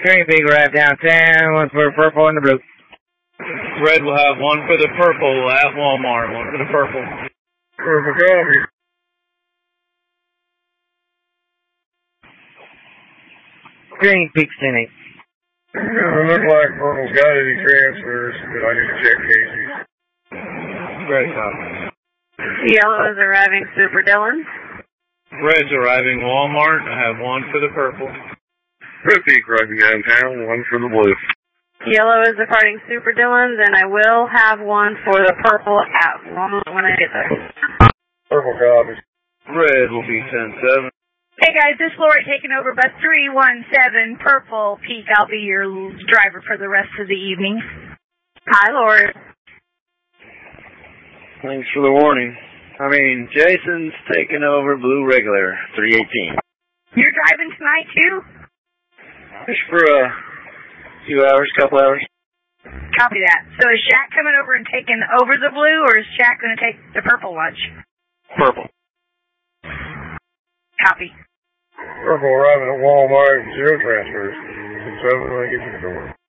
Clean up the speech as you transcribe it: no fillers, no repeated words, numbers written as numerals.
Green Big arrive downtown, one for the purple and the blue. Red will have one for the purple at Walmart, one for the purple. Purple copy. Green Peak 10-8. It looks like purple's got any transfers, but I need to check Casey. Red copy. Yellow is arriving Super Dillon. Red's arriving Walmart. I have one for the purple. Red Peak arriving downtown, one for the blue. Yellow is departing Super Dillon's, and I will have one for the purple at Walmart when I get there. Purple copy. Red will be 10-7. Hey guys, this is Lori taking over bus 317, Purple Peak. I'll be your driver for the rest of the evening. Hi, Lori. Thanks for the warning. Jason's taking over Blue Regular, 318. You're driving tonight too? Just for a few hours, couple hours. Copy that. So is Shaq coming over and taking over the blue, or is Shaq going to take the purple lunch? Purple. Copy. Purple arriving at Walmart, 0 transfers. 7 when I get to the door.